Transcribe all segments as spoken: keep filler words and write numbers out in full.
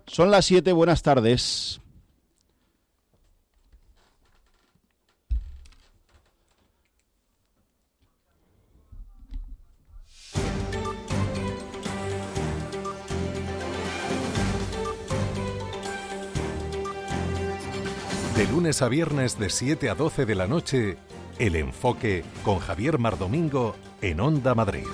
Son las siete, buenas tardes. De lunes a viernes de siete a doce de la noche, El Enfoque con Javier Mardomingo en Onda Madrid.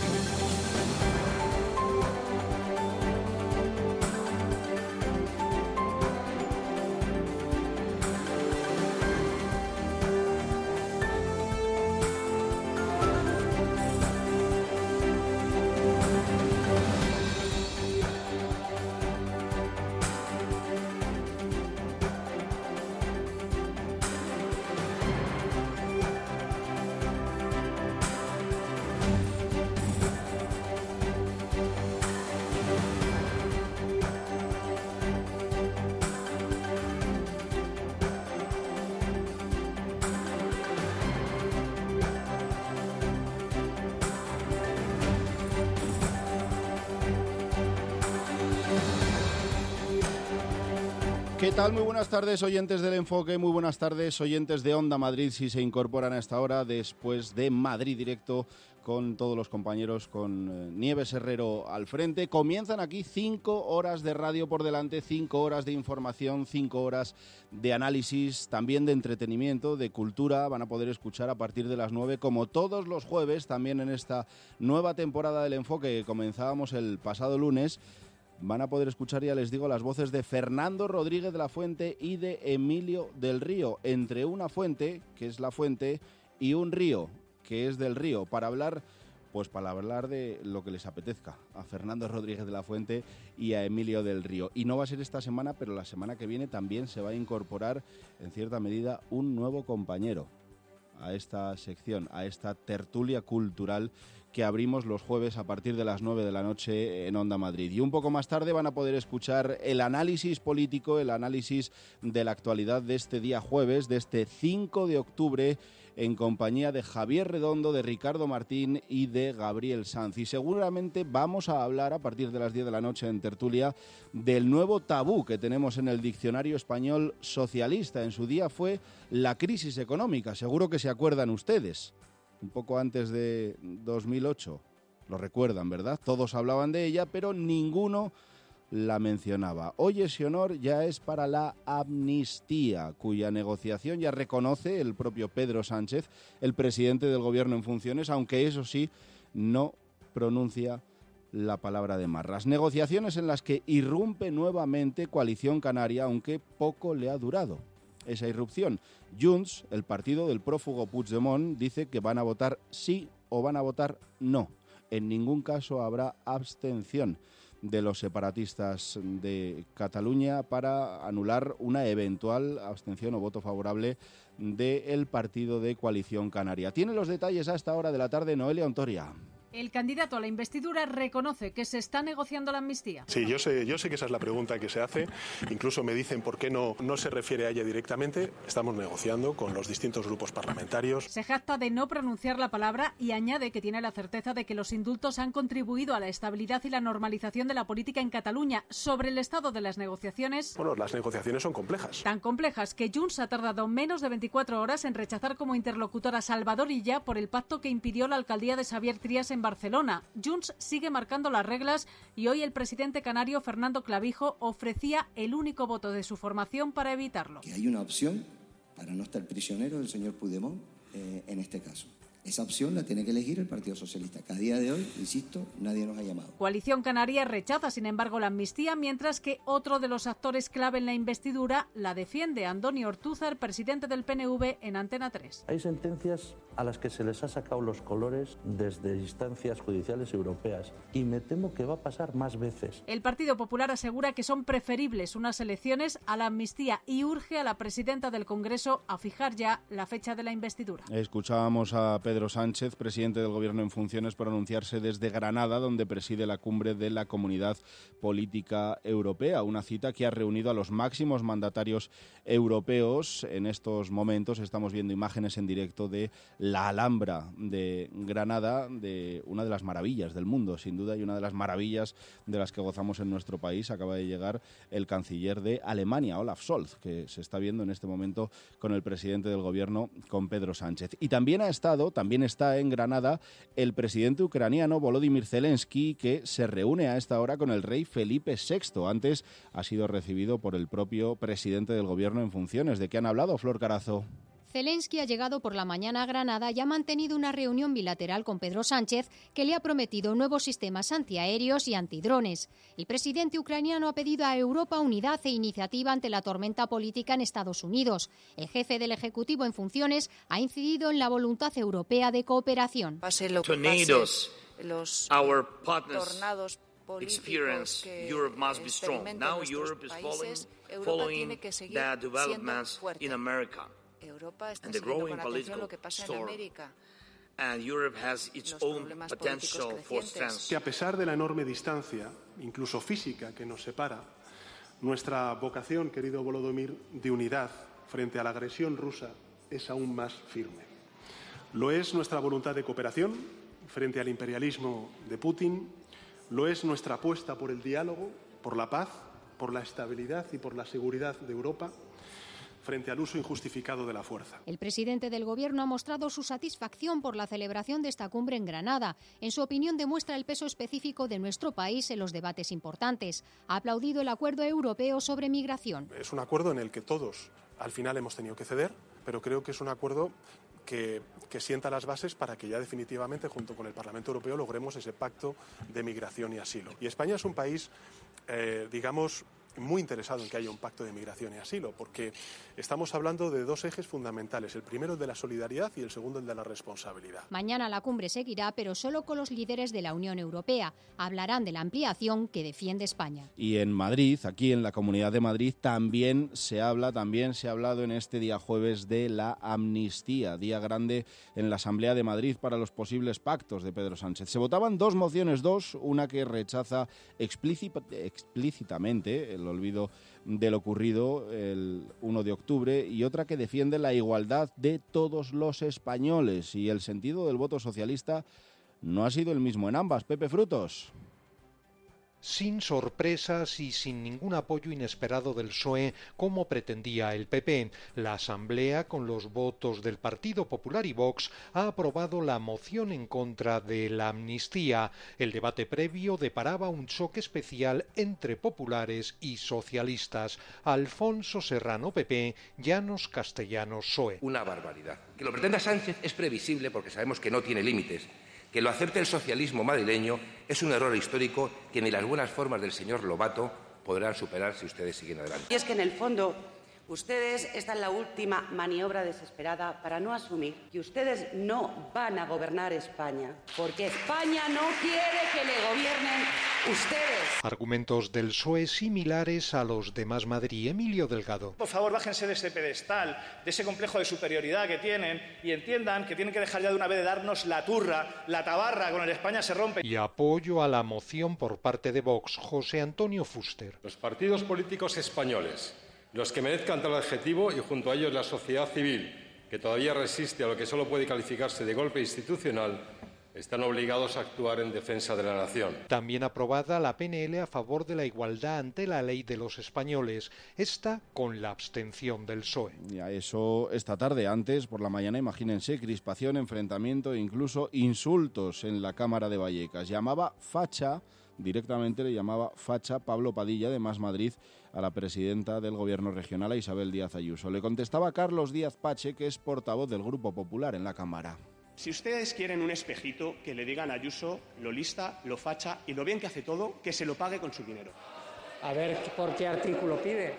¿Qué tal? Muy buenas tardes, oyentes del Enfoque, muy buenas tardes, oyentes de Onda Madrid, si se incorporan a esta hora después de Madrid Directo con todos los compañeros, con eh, Nieves Herrero al frente. Comienzan aquí cinco horas de radio por delante, cinco horas de información, cinco horas de análisis, también de entretenimiento, de cultura. Van a poder escuchar a partir de las nueve, como todos los jueves, también en esta nueva temporada del Enfoque que comenzábamos el pasado lunes. Van a poder escuchar, ya les digo, las voces de Fernando Rodríguez de la Fuente y de Emilio del Río, entre una fuente, que es la fuente, y un río, que es del río, para hablar, pues para hablar de lo que les apetezca, a Fernando Rodríguez de la Fuente y a Emilio del Río. Y no va a ser esta semana, pero la semana que viene también se va a incorporar, en cierta medida, un nuevo compañero a esta sección, a esta tertulia cultural que abrimos los jueves a partir de las nueve de la noche en Onda Madrid. Y un poco más tarde van a poder escuchar el análisis político, el análisis de la actualidad de este día jueves, de este cinco de octubre, en compañía de Javier Redondo, de Ricardo Martín y de Gabriel Sanz. Y seguramente vamos a hablar a partir de las diez de la noche en tertulia del nuevo tabú que tenemos en el diccionario español socialista. En su día fue la crisis económica, seguro que se acuerdan ustedes. Un poco antes de dos mil ocho, lo recuerdan, ¿verdad? Todos hablaban de ella, pero ninguno la mencionaba. Hoy ese honor ya es para la amnistía, cuya negociación ya reconoce el propio Pedro Sánchez, el presidente del gobierno en funciones, aunque eso sí, no pronuncia la palabra de marras. Negociaciones en las que irrumpe nuevamente Coalición Canaria, aunque poco le ha durado esa irrupción. Junts, el partido del prófugo Puigdemont, dice que van a votar sí o van a votar no. En ningún caso habrá abstención de los separatistas de Cataluña para anular una eventual abstención o voto favorable del partido de Coalición Canaria. Tiene los detalles a esta hora de la tarde Noelia Ontoria. El candidato a la investidura reconoce que se está negociando la amnistía. Sí, yo sé, yo sé que esa es la pregunta que se hace. Incluso me dicen por qué no, no se refiere a ella directamente. Estamos negociando con los distintos grupos parlamentarios. Se jacta de no pronunciar la palabra y añade que tiene la certeza de que los indultos han contribuido a la estabilidad y la normalización de la política en Cataluña. Sobre el estado de las negociaciones... Bueno, las negociaciones son complejas. Tan complejas que Junts ha tardado menos de veinticuatro horas en rechazar como interlocutor a Salvador Illa por el pacto que impidió la alcaldía de Xavier Trias en Barcelona. Junts sigue marcando las reglas y hoy el presidente canario Fernando Clavijo ofrecía el único voto de su formación para evitarlo. Que hay una opción para no estar prisionero del señor Puigdemont eh, en este caso. Esa opción la tiene que elegir el Partido Socialista, que a día de hoy, insisto, nadie nos ha llamado. Coalición Canaria rechaza, sin embargo, la amnistía, mientras que otro de los actores clave en la investidura la defiende. Antonio Ortúzar, presidente del P N V en Antena tres. Hay sentencias a las que se les ha sacado los colores desde instancias judiciales europeas y me temo que va a pasar más veces. El Partido Popular asegura que son preferibles unas elecciones a la amnistía y urge a la presidenta del Congreso a fijar ya la fecha de la investidura. Escuchábamos a Pedro Pedro Sánchez, presidente del Gobierno en funciones, pronunciarse desde Granada, donde preside la cumbre de la Comunidad Política Europea, una cita que ha reunido a los máximos mandatarios europeos. En estos momentos estamos viendo imágenes en directo de la Alhambra de Granada, de una de las maravillas del mundo, sin duda, y una de las maravillas de las que gozamos en nuestro país. Acaba de llegar el canciller de Alemania, Olaf Scholz, que se está viendo en este momento con el presidente del Gobierno, con Pedro Sánchez. Y también ha estado, también está en Granada el presidente ucraniano Volodymyr Zelensky, que se reúne a esta hora con el rey Felipe sexto. Antes ha sido recibido por el propio presidente del Gobierno en funciones. ¿De qué han hablado, Flor Carazo? Zelensky ha llegado por la mañana a Granada y ha mantenido una reunión bilateral con Pedro Sánchez, que le ha prometido nuevos sistemas antiaéreos y antidrones. El presidente ucraniano ha pedido a Europa unidad e iniciativa ante la tormenta política en Estados Unidos. El jefe del Ejecutivo en funciones ha incidido en la voluntad europea de cooperación. Pase lo que pase, los tornados políticos que experimenten nuestros países, Europa tiene que seguir siendo fuerte. Europa está siguiendo con atención lo que pasa en América. Los problemas políticos crecientes. Que a pesar de la enorme distancia, incluso física, que nos separa, nuestra vocación, querido Volodymyr, de unidad frente a la agresión rusa es aún más firme. Lo es nuestra voluntad de cooperación frente al imperialismo de Putin, lo es nuestra apuesta por el diálogo, por la paz, por la estabilidad y por la seguridad de Europa, frente al uso injustificado de la fuerza. El presidente del Gobierno ha mostrado su satisfacción por la celebración de esta cumbre en Granada. En su opinión, demuestra el peso específico de nuestro país en los debates importantes. Ha aplaudido el acuerdo europeo sobre migración. Es un acuerdo en el que todos, al final, hemos tenido que ceder, pero creo que es un acuerdo que, que sienta las bases para que ya definitivamente, junto con el Parlamento Europeo, logremos ese pacto de migración y asilo. Y España es un país, eh, digamos, muy interesado en que haya un pacto de migración y asilo, porque estamos hablando de dos ejes fundamentales, el primero el de la solidaridad y el segundo el de la responsabilidad. Mañana la cumbre seguirá, pero solo con los líderes de la Unión Europea. Hablarán de la ampliación que defiende España. Y en Madrid, aquí en la Comunidad de Madrid, también se habla, también se ha hablado en este día jueves de la amnistía, día grande en la Asamblea de Madrid para los posibles pactos de Pedro Sánchez. Se votaban dos mociones, dos, una que rechaza explícitamente el olvido de lo ocurrido el uno de octubre y otra que defiende la igualdad de todos los españoles. Y el sentido del voto socialista no ha sido el mismo en ambas. Pepe Frutos. Sin sorpresas y sin ningún apoyo inesperado del P S O E, como pretendía el P P. La Asamblea, con los votos del Partido Popular y Vox, ha aprobado la moción en contra de la amnistía. El debate previo deparaba un choque especial entre populares y socialistas. Alfonso Serrano, P P, Llanos Castellanos, P S O E. Una barbaridad. Que lo pretenda Sánchez es previsible porque sabemos que no tiene límites. Que lo acepte el socialismo madrileño es un error histórico que ni las buenas formas del señor Lobato podrán superar si ustedes siguen adelante. Y es que en el fondo ustedes están en la última maniobra desesperada para no asumir que ustedes no van a gobernar España, porque España no quiere que le gobiernen ustedes. Argumentos del P S O E similares a los de Más Madrid. Emilio Delgado. Por favor, bájense de ese pedestal, de ese complejo de superioridad que tienen y entiendan que tienen que dejar ya de una vez de darnos la turra, la tabarra con el España se rompe. Y apoyo a la moción por parte de Vox. José Antonio Fuster. Los partidos políticos españoles, los que merezcan tal adjetivo y junto a ellos la sociedad civil, que todavía resiste a lo que solo puede calificarse de golpe institucional, están obligados a actuar en defensa de la nación. También aprobada la P N L a favor de la igualdad ante la ley de los españoles, esta con la abstención del P S O E. Y a eso esta tarde, antes por la mañana, imagínense, crispación, enfrentamiento e incluso insultos en la Cámara de Vallecas. Llamaba facha, directamente le llamaba facha Pablo Padilla de Más Madrid a la presidenta del Gobierno regional, a Isabel Díaz Ayuso. Le contestaba Carlos Díaz Pache, que es portavoz del Grupo Popular en la Cámara. Si ustedes quieren un espejito, que le digan a Ayuso lo lista, lo facha y lo bien que hace todo, que se lo pague con su dinero. A ver, ¿por qué artículo pide?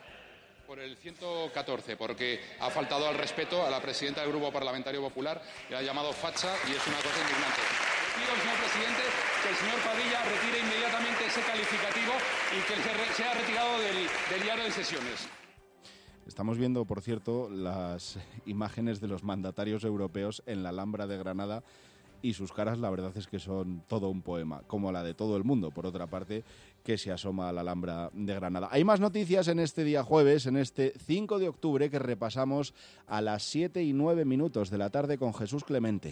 Por el ciento catorce, porque ha faltado al respeto a la presidenta del Grupo Parlamentario Popular, le ha llamado facha y es una cosa indignante. Le pido, señor presidente, que el señor Padilla retire inmediatamente ese calificativo y que se sea retirado del, del diario de sesiones. Estamos viendo, por cierto, las imágenes de los mandatarios europeos en la Alhambra de Granada y sus caras, la verdad es que son todo un poema, como la de todo el mundo, por otra parte, que se asoma a la Alhambra de Granada. Hay más noticias en este día jueves, en este cinco de octubre, que repasamos a las siete y nueve minutos de la tarde con Jesús Clemente.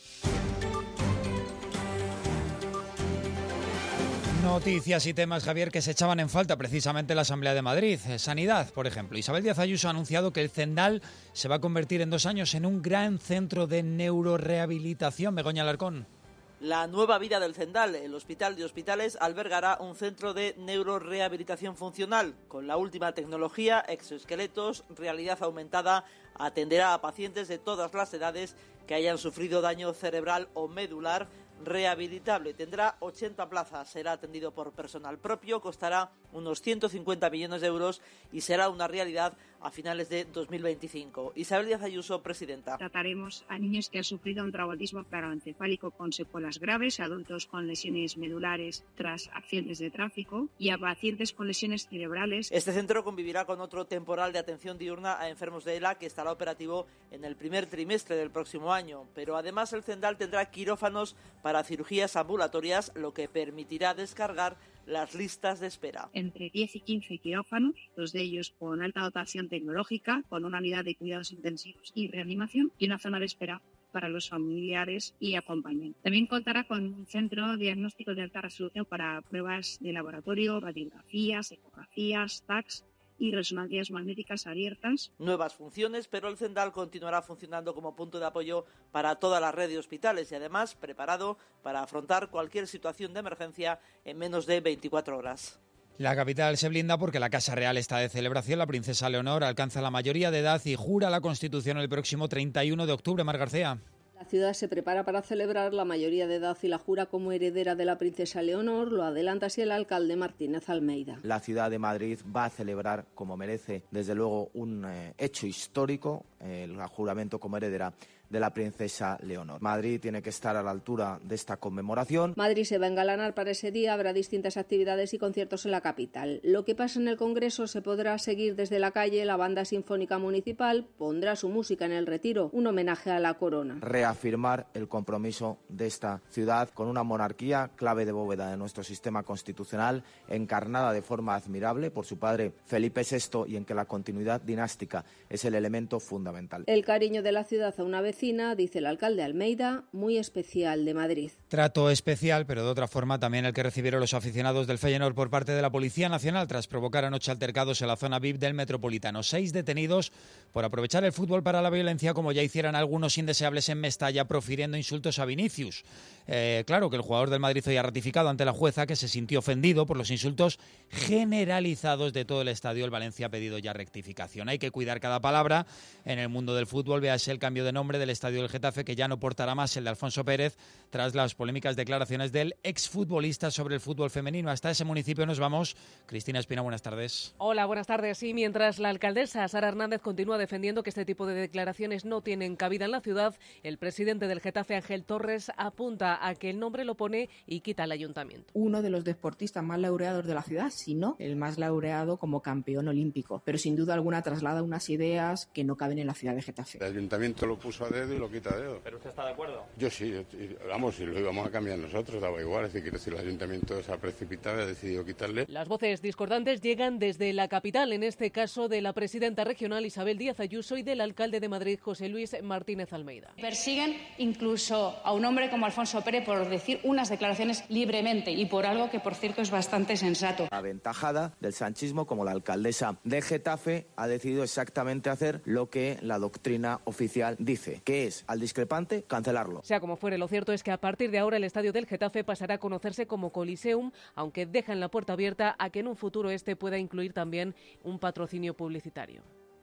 Noticias y temas, Javier, que se echaban en falta precisamente en la Asamblea de Madrid. Sanidad, por ejemplo. Isabel Díaz Ayuso ha anunciado que el Zendal se va a convertir en dos años en un gran centro de neurorehabilitación. Begoña Alarcón. La nueva vida del Zendal, el Hospital de Hospitales, albergará un centro de neurorehabilitación funcional. Con la última tecnología, exoesqueletos, realidad aumentada, atenderá a pacientes de todas las edades que hayan sufrido daño cerebral o medular rehabilitable. Tendrá ochenta plazas, será atendido por personal propio, costará unos ciento cincuenta millones de euros y será una realidad a finales de dos mil veinticinco. Isabel Díaz Ayuso, presidenta. Trataremos a niños que han sufrido un traumatismo craneoencefálico con secuelas graves, adultos con lesiones medulares tras accidentes de tráfico y a pacientes con lesiones cerebrales. Este centro convivirá con otro temporal de atención diurna a enfermos de E L A que estará operativo en el primer trimestre del próximo año. Pero además el Zendal tendrá quirófanos para cirugías ambulatorias, lo que permitirá descargar las listas de espera. Entre diez y quince quirófanos, dos de ellos con alta dotación tecnológica, con una unidad de cuidados intensivos y reanimación y una zona de espera para los familiares y acompañantes. También contará con un centro diagnóstico de alta resolución para pruebas de laboratorio, radiografías, ecografías, T A Cs y resonancias magnéticas abiertas. Nuevas funciones, pero el Zendal continuará funcionando como punto de apoyo para toda la red de hospitales y además preparado para afrontar cualquier situación de emergencia en menos de veinticuatro horas. La capital se blinda porque la Casa Real está de celebración. La princesa Leonor alcanza la mayoría de edad y jura la Constitución el próximo treinta y uno de octubre. Mar García. La ciudad se prepara para celebrar la mayoría de edad y la jura como heredera de la princesa Leonor, lo adelanta así el alcalde Martínez Almeida. La ciudad de Madrid va a celebrar, como merece, desde luego, un eh, hecho histórico, eh, el juramento como heredera de la princesa Leonor. Madrid tiene que estar a la altura de esta conmemoración. Madrid se va a engalanar para ese día, habrá distintas actividades y conciertos en la capital. Lo que pasa en el Congreso se podrá seguir desde la calle. La Banda Sinfónica Municipal pondrá su música en el Retiro, un homenaje a la corona. Reafirmar el compromiso de esta ciudad con una monarquía, clave de bóveda de nuestro sistema constitucional, encarnada de forma admirable por su padre Felipe sexto y en que la continuidad dinástica es el elemento fundamental. El cariño de la ciudad a una vez, dice el alcalde Almeida, muy especial de Madrid. Trato especial, pero de otra forma también el que recibieron los aficionados del Feyenoord por parte de la Policía Nacional tras provocar anoche altercados en la zona V I P del Metropolitano. Seis detenidos por aprovechar el fútbol para la violencia, como ya hicieran algunos indeseables en Mestalla, profiriendo insultos a Vinicius. Eh, claro que el jugador del Madrid hoy ha ratificado ante la jueza que se sintió ofendido por los insultos generalizados de todo el estadio. El Valencia ha pedido ya rectificación. Hay que cuidar cada palabra en el mundo del fútbol. Véase el cambio de nombre del estadio del Getafe, que ya no portará más el de Alfonso Pérez tras las polémicas declaraciones del exfutbolista sobre el fútbol femenino. Hasta ese municipio nos vamos. Cristina Espina, buenas tardes. Hola, buenas tardes. Y mientras la alcaldesa Sara Hernández continúa defendiendo que este tipo de declaraciones no tienen cabida en la ciudad, el presidente del Getafe, Ángel Torres, apunta a que el nombre lo pone y quita el ayuntamiento. Uno de los deportistas más laureados de la ciudad, si no el más laureado como campeón olímpico, pero sin duda alguna traslada unas ideas que no caben en la ciudad de Getafe. El ayuntamiento lo puso a dedo y lo quita a dedo. ¿Pero usted está de acuerdo? Yo sí, vamos, si lo íbamos a cambiar nosotros, daba igual, es decir, quiero decir, el ayuntamiento se ha precipitado y ha decidido quitarle. Las voces discordantes llegan desde la capital, en este caso de la presidenta regional Isabel Díaz Ayuso y del alcalde de Madrid, José Luis Martínez Almeida. Persiguen incluso a un hombre como Alfonso Pérez por decir unas declaraciones libremente y por algo que, por cierto, es bastante sensato. Aventajada del sanchismo, como la alcaldesa de Getafe ha decidido exactamente hacer lo que la doctrina oficial dice, que es al discrepante cancelarlo. Sea como fuere, lo cierto es que a partir de ahora el estadio del Getafe pasará a conocerse como Coliseum, aunque dejan la puerta abierta a que en un futuro este pueda incluir también un patrocinio publicitario.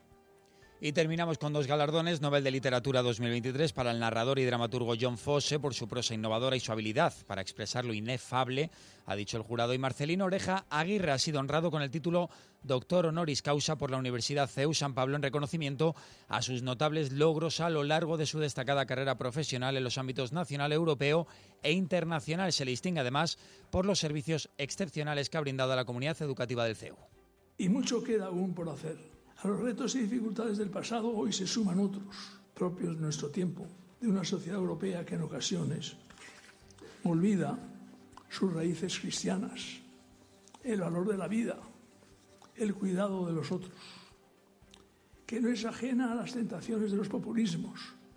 Y terminamos con dos galardones, Nobel de Literatura dos mil veintitrés para el narrador y dramaturgo John Fosse por su prosa innovadora y su habilidad para expresar lo inefable, ha dicho el jurado, y Marcelino Oreja Aguirre ha sido honrado con el título Doctor Honoris Causa por la Universidad C E U San Pablo en reconocimiento a sus notables logros a lo largo de su destacada carrera profesional en los ámbitos nacional, europeo e internacional. Se le distingue además por los servicios excepcionales que ha brindado a la comunidad educativa del C E U. Y mucho queda aún por hacer. A los retos y dificultades del pasado hoy se suman otros, propios de nuestro tiempo, de una sociedad europea que en ocasiones olvida sus raíces cristianas, el valor de la vida, el cuidado de los otros, que no es ajena a las tentaciones de los populismos,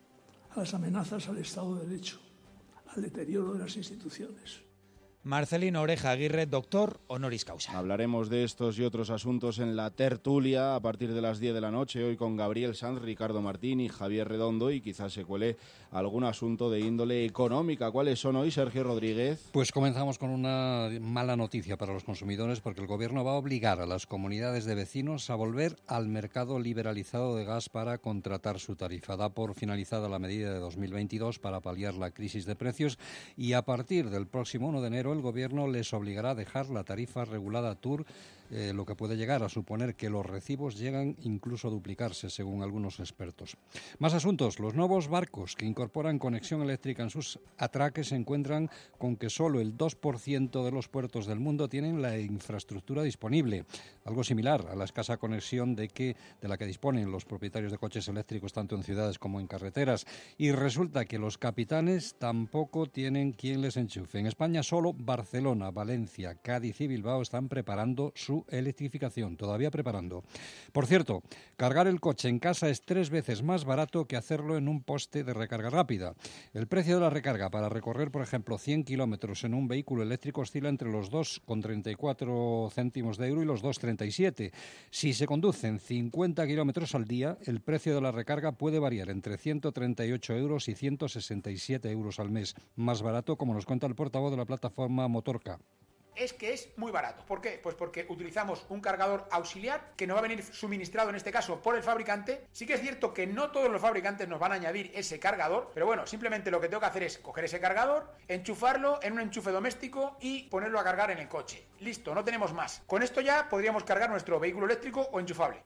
a las amenazas al Estado de Derecho, al deterioro de las instituciones. Marcelino Oreja Aguirre, doctor honoris causa. Hablaremos de estos y otros asuntos en la tertulia a partir de las diez de la noche, hoy con Gabriel Sanz, Ricardo Martín y Javier Redondo, y quizás se cuele algún asunto de índole económica. ¿Cuáles son hoy, Sergio Rodríguez? Pues comenzamos con una mala noticia para los consumidores, porque el Gobierno va a obligar a las comunidades de vecinos a volver al mercado liberalizado de gas para contratar su tarifa. Da por finalizada la medida de dos mil veintidós para paliar la crisis de precios y a partir del próximo uno de enero el Gobierno les obligará a dejar la tarifa regulada T U R, eh, lo que puede llegar a suponer que los recibos llegan incluso a duplicarse, según algunos expertos. Más asuntos. Los nuevos barcos que incorporan conexión eléctrica en sus atraques se encuentran con que solo el dos por ciento de los puertos del mundo tienen la infraestructura disponible, algo similar a la escasa conexión de, que, de la que disponen los propietarios de coches eléctricos tanto en ciudades como en carreteras. Y resulta que los capitanes tampoco tienen quien les enchufe. En España solo Barcelona, Valencia, Cádiz y Bilbao están preparando su electrificación, todavía preparando. Por cierto, cargar el coche en casa es tres veces más barato que hacerlo en un poste de recarga rápida. El precio de la recarga para recorrer, por ejemplo, cien kilómetros en un vehículo eléctrico oscila entre los dos coma treinta y cuatro céntimos de euro y los dos coma treinta y siete. Si se conducen cincuenta kilómetros al día, el precio de la recarga puede variar entre ciento treinta y ocho euros y ciento sesenta y siete euros al mes. Más barato, como nos cuenta el portavoz de la plataforma Motorca. Es que es muy barato. ¿Por qué? Pues porque utilizamos un cargador auxiliar que nos va a venir suministrado, en este caso, por el fabricante. Sí que es cierto que no todos los fabricantes nos van a añadir ese cargador, pero bueno, simplemente lo que tengo que hacer es coger ese cargador, enchufarlo en un enchufe doméstico y ponerlo a cargar en el coche. Listo, no tenemos más. Con esto ya podríamos cargar nuestro vehículo eléctrico o enchufable.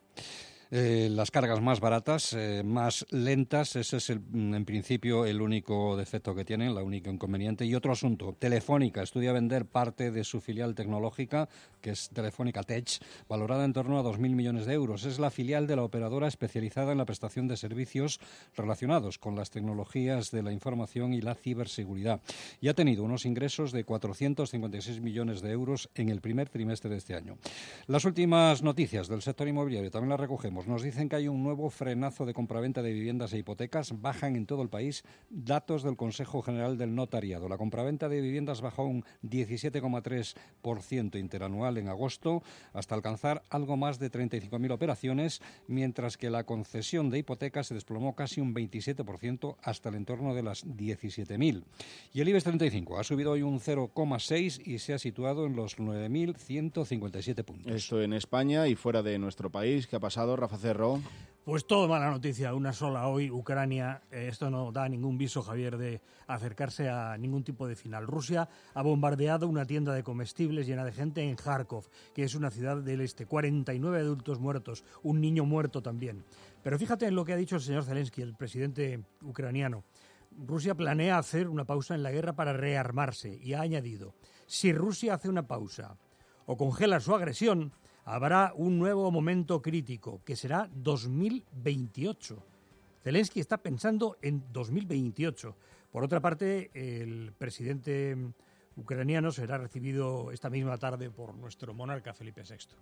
Eh, las cargas más baratas, eh, más lentas, ese es el, en principio el único defecto que tienen, la única inconveniente. Y otro asunto, Telefónica estudia vender parte de su filial tecnológica, que es Telefónica Tech, valorada en torno a dos mil millones de euros. Es la filial de la operadora especializada en la prestación de servicios relacionados con las tecnologías de la información y la ciberseguridad. Y ha tenido unos ingresos de cuatrocientos cincuenta y seis millones de euros en el primer trimestre de este año. Las últimas noticias del sector inmobiliario también las recogemos. Nos dicen que hay un nuevo frenazo de compraventa de viviendas e hipotecas. Bajan en todo el país datos del Consejo General del Notariado. La compraventa de viviendas bajó un diecisiete coma tres por ciento interanual en agosto, hasta alcanzar algo más de treinta y cinco mil operaciones, mientras que la concesión de hipotecas se desplomó casi un veintisiete por ciento hasta el entorno de las diecisiete mil. Y el IBEX treinta y cinco ha subido hoy un cero coma seis y se ha situado en los nueve mil ciento cincuenta y siete puntos. Esto en España y fuera de nuestro país. ¿Qué ha pasado, Rafa Cerro? Pues todo mala noticia, una sola hoy, Ucrania. Eh, esto no da ningún viso, Javier, de acercarse a ningún tipo de final. Rusia ha bombardeado una tienda de comestibles llena de gente en Kharkov, que es una ciudad del este. cuarenta y nueve adultos muertos, un niño muerto también. Pero fíjate en lo que ha dicho el señor Zelensky, el presidente ucraniano. Rusia planea hacer una pausa en la guerra para rearmarse y ha añadido, si Rusia hace una pausa o congela su agresión, habrá un nuevo momento crítico, que será dos mil veintiocho. Zelensky está pensando en dos mil veintiocho. Por otra parte, el presidente ucraniano será recibido esta misma tarde por nuestro monarca Felipe sexto.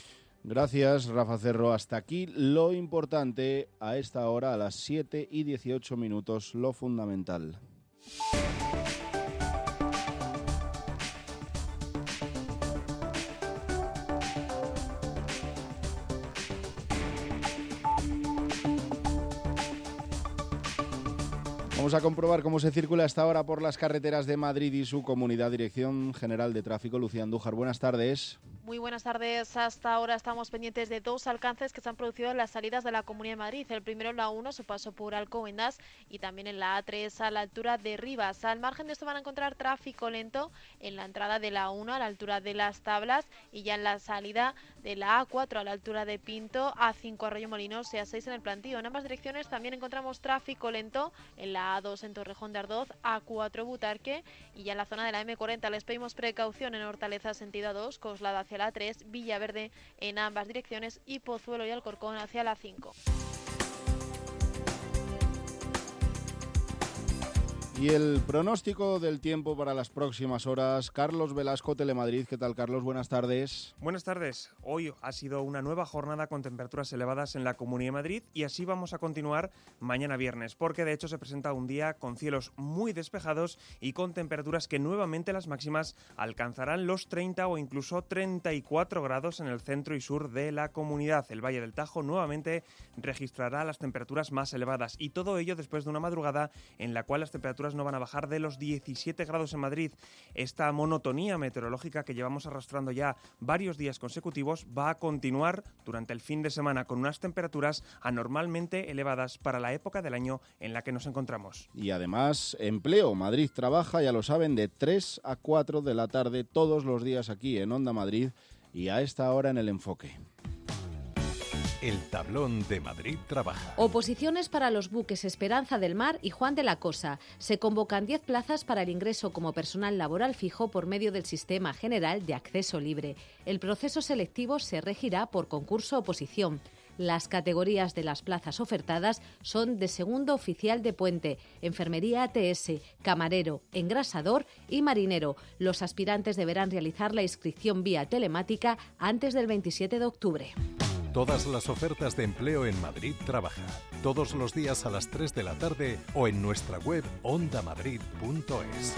Gracias, Rafa Cerro. Hasta aquí lo importante a esta hora, a las siete y dieciocho minutos, lo fundamental. Vamos a comprobar cómo se circula hasta ahora por las carreteras de Madrid y su comunidad. Dirección General de Tráfico, Lucía Andújar. Buenas tardes. Muy buenas tardes. Hasta ahora estamos pendientes de dos alcances que se han producido en las salidas de la Comunidad de Madrid. El primero en la uno, su paso por Alcobendas, y también en la A tres a la altura de Rivas. Al margen de esto van a encontrar tráfico lento en la entrada de la uno a la altura de Las Tablas y ya en la salida de la A cuatro a la altura de Pinto, A cinco Arroyo Molinos y A seis en el Plantío. En ambas direcciones también encontramos tráfico lento en la A dos en Torrejón de Ardoz, A cuatro Butarque y ya en la zona de la eme cuarenta. Les pedimos precaución en Hortaleza sentido A dos, Coslada hacia hacia la tres, Villaverde en ambas direcciones y Pozuelo y Alcorcón hacia la cinco. Y el pronóstico del tiempo para las próximas horas, Carlos Velasco, Telemadrid. ¿Qué tal, Carlos? Buenas tardes. Buenas tardes. Hoy ha sido una nueva jornada con temperaturas elevadas en la Comunidad de Madrid y así vamos a continuar mañana viernes, porque de hecho se presenta un día con cielos muy despejados y con temperaturas que nuevamente las máximas alcanzarán los treinta o incluso treinta y cuatro grados en el centro y sur de la comunidad. El Valle del Tajo nuevamente registrará las temperaturas más elevadas y todo ello después de una madrugada en la cual las temperaturas no van a bajar de los diecisiete grados en Madrid. Esta monotonía meteorológica que llevamos arrastrando ya varios días consecutivos va a continuar durante el fin de semana con unas temperaturas anormalmente elevadas para la época del año en la que nos encontramos. Y además, empleo. Madrid trabaja, ya lo saben, de tres a cuatro de la tarde todos los días aquí en Onda Madrid y a esta hora en El Enfoque. El tablón de Madrid trabaja. Oposiciones para los buques Esperanza del Mar y Juan de la Cosa. Se convocan diez plazas para el ingreso como personal laboral fijo por medio del Sistema General de Acceso Libre. El proceso selectivo se regirá por concurso-oposición. Las categorías de las plazas ofertadas son de segundo oficial de puente, enfermería A T S, camarero, engrasador y marinero. Los aspirantes deberán realizar la inscripción vía telemática antes del veintisiete de octubre. Todas las ofertas de empleo en Madrid Trabaja, todos los días a las tres de la tarde o en nuestra web onda madrid punto es.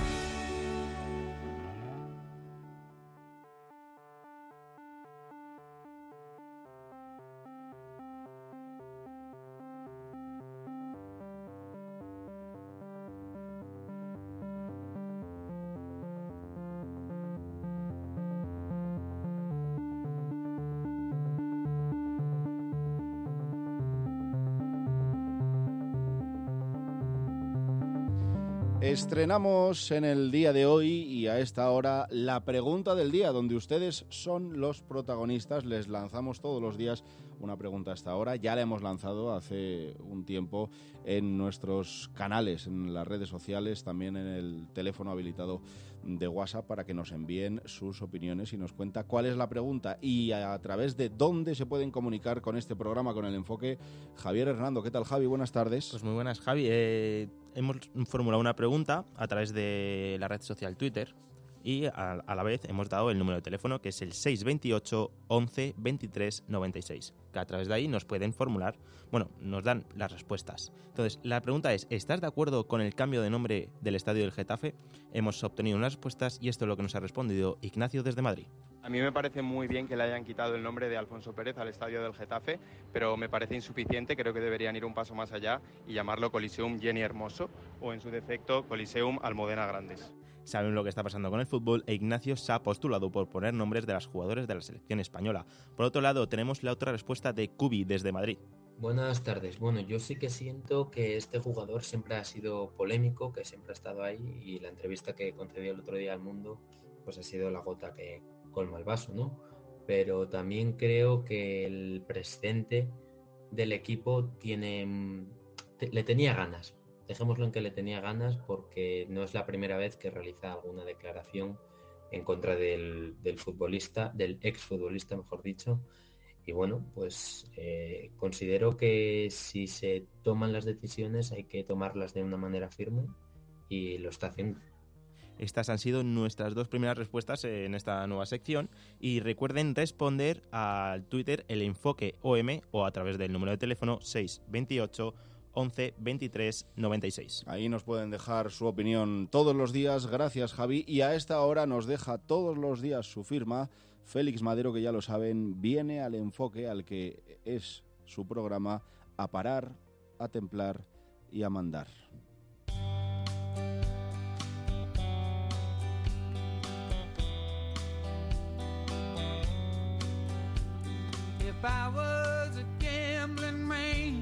Estrenamos en el día de hoy y a esta hora la pregunta del día, donde ustedes son los protagonistas. Les lanzamos todos los días una pregunta a esta hora. Ya la hemos lanzado hace un tiempo en nuestros canales, en las redes sociales, también en el teléfono habilitado de WhatsApp para que nos envíen sus opiniones y nos cuenta cuál es la pregunta y a través de dónde se pueden comunicar con este programa, con El Enfoque. Javier Hernando, ¿qué tal, Javi? Buenas tardes. Pues muy buenas, Javi. Eh, hemos formulado una pregunta a través de la red social Twitter y a, a la vez hemos dado el número de teléfono, que es el seis veintiocho once veintitrés noventa y seis, que a través de ahí nos pueden formular, bueno, nos dan las respuestas. Entonces, la pregunta es, ¿estás de acuerdo con el cambio de nombre del estadio del Getafe? Hemos obtenido unas respuestas y esto es lo que nos ha respondido Ignacio desde Madrid. A mí me parece muy bien que le hayan quitado el nombre de Alfonso Pérez al estadio del Getafe, pero me parece insuficiente. Creo que deberían ir un paso más allá y llamarlo Coliseum Jenny Hermoso o, en su defecto, Coliseum Almudena Grandes. Saben lo que está pasando con el fútbol e Ignacio se ha postulado por poner nombres de las jugadoras de la selección española. Por otro lado, tenemos la otra respuesta de Cubi desde Madrid. Buenas tardes. Bueno, yo sí que siento que este jugador siempre ha sido polémico, que siempre ha estado ahí, y la entrevista que concedió el otro día al Mundo pues ha sido la gota que colma el vaso, ¿no? Pero también creo que el presidente del equipo tiene, le tenía ganas. Dejémoslo en que le tenía ganas, porque no es la primera vez que realiza alguna declaración en contra del, del futbolista, del exfutbolista, mejor dicho. Y bueno, pues eh, considero que si se toman las decisiones hay que tomarlas de una manera firme y lo está haciendo. Estas han sido nuestras dos primeras respuestas en esta nueva sección y recuerden responder al Twitter El Enfoque O M o a través del número de teléfono seis veintiocho once veintitrés noventa y seis. Ahí nos pueden dejar su opinión todos los días. Gracias, Javi. Y a esta hora nos deja todos los días su firma Félix Madero, que ya lo saben, viene al Enfoque, al que es su programa, a parar, a templar y a mandar. If I was a gambling man,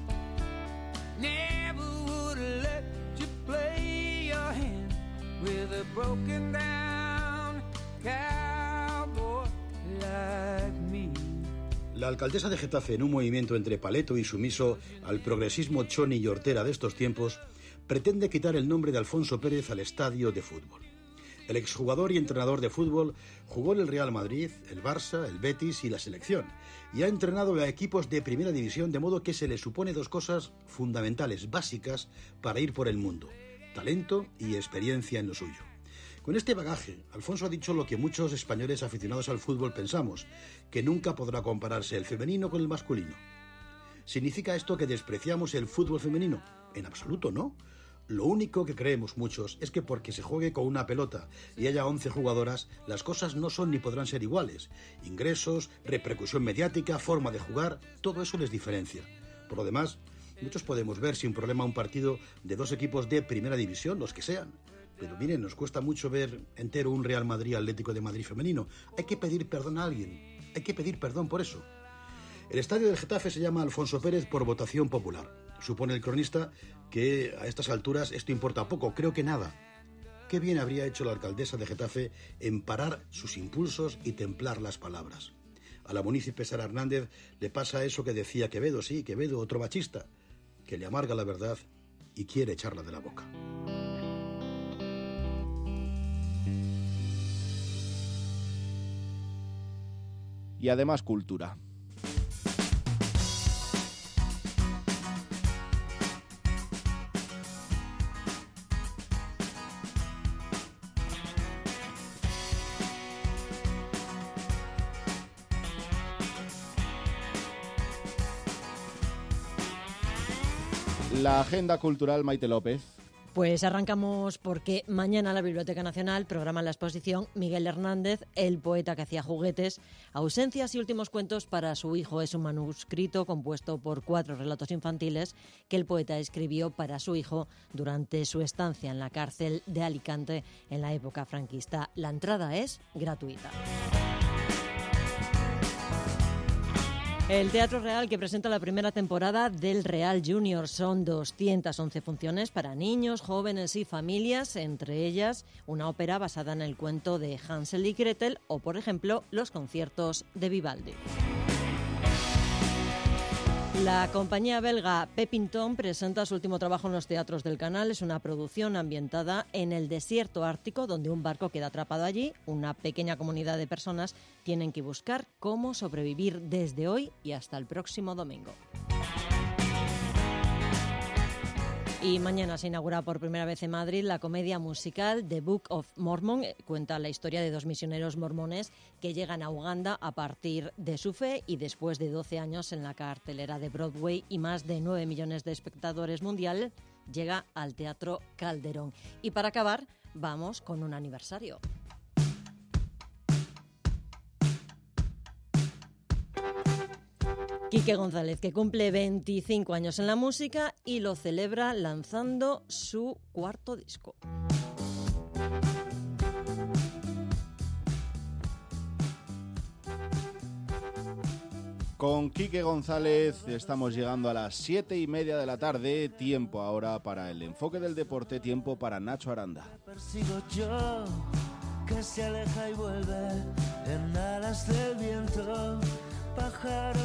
never would have let you play your hand with a broken down cowboy like me. La alcaldesa de Getafe, en un movimiento entre paleto y sumiso al progresismo choni y hortera de estos tiempos, pretende quitar el nombre de Alfonso Pérez al estadio de fútbol. El exjugador y entrenador de fútbol jugó en el Real Madrid, el Barça, el Betis y la selección, y ha entrenado a equipos de primera división, de modo que se le supone dos cosas fundamentales, básicas, para ir por el mundo: talento y experiencia en lo suyo. Con este bagaje, Alfonso ha dicho lo que muchos españoles aficionados al fútbol pensamos, que nunca podrá compararse el femenino con el masculino. ¿Significa esto que despreciamos el fútbol femenino? En absoluto no. Lo único que creemos muchos es que porque se juegue con una pelota y haya once jugadoras, las cosas no son ni podrán ser iguales. Ingresos, repercusión mediática, forma de jugar, todo eso les diferencia. Por lo demás, muchos podemos ver sin problema un partido de dos equipos de primera división, los que sean. Pero miren, nos cuesta mucho ver entero un Real Madrid Atlético de Madrid femenino. Hay que pedir perdón a alguien, hay que pedir perdón por eso. El estadio del Getafe se llama Alfonso Pérez por votación popular. Supone el cronista que a estas alturas esto importa poco, creo que nada. Qué bien habría hecho la alcaldesa de Getafe en parar sus impulsos y templar las palabras. A la munícipe Sara Hernández le pasa eso que decía Quevedo, sí, Quevedo, otro machista, que le amarga la verdad y quiere echarla de la boca. Y además cultura. La agenda cultural, Maite López. Pues arrancamos porque mañana la Biblioteca Nacional programa la exposición Miguel Hernández, el poeta que hacía juguetes, ausencias y últimos cuentos para su hijo. Es un manuscrito compuesto por cuatro relatos infantiles que el poeta escribió para su hijo durante su estancia en la cárcel de Alicante en la época franquista. La entrada es gratuita. El Teatro Real, que presenta la primera temporada del Real Junior. Son doscientas once funciones para niños, jóvenes y familias, entre ellas una ópera basada en el cuento de Hansel y Gretel o, por ejemplo, los conciertos de Vivaldi. La compañía belga Pepinton presenta su último trabajo en los teatros del Canal. Es una producción ambientada en el desierto ártico, donde un barco queda atrapado allí. Una pequeña comunidad de personas tienen que buscar cómo sobrevivir desde hoy y hasta el próximo domingo. Y mañana se inaugura por primera vez en Madrid la comedia musical The Book of Mormon. Cuenta la historia de dos misioneros mormones que llegan a Uganda a partir de su fe y después de doce años en la cartelera de Broadway y más de nueve millones de espectadores mundial, llega al Teatro Calderón. Y para acabar, vamos con un aniversario. Quique González, que cumple veinticinco años en la música y lo celebra lanzando su cuarto disco. Con Quique González estamos llegando a las siete y media de la tarde. Tiempo ahora para el enfoque del deporte, tiempo para Nacho Aranda. Persigo yo, que se aleja y vuelve en alas del viento, pájaro.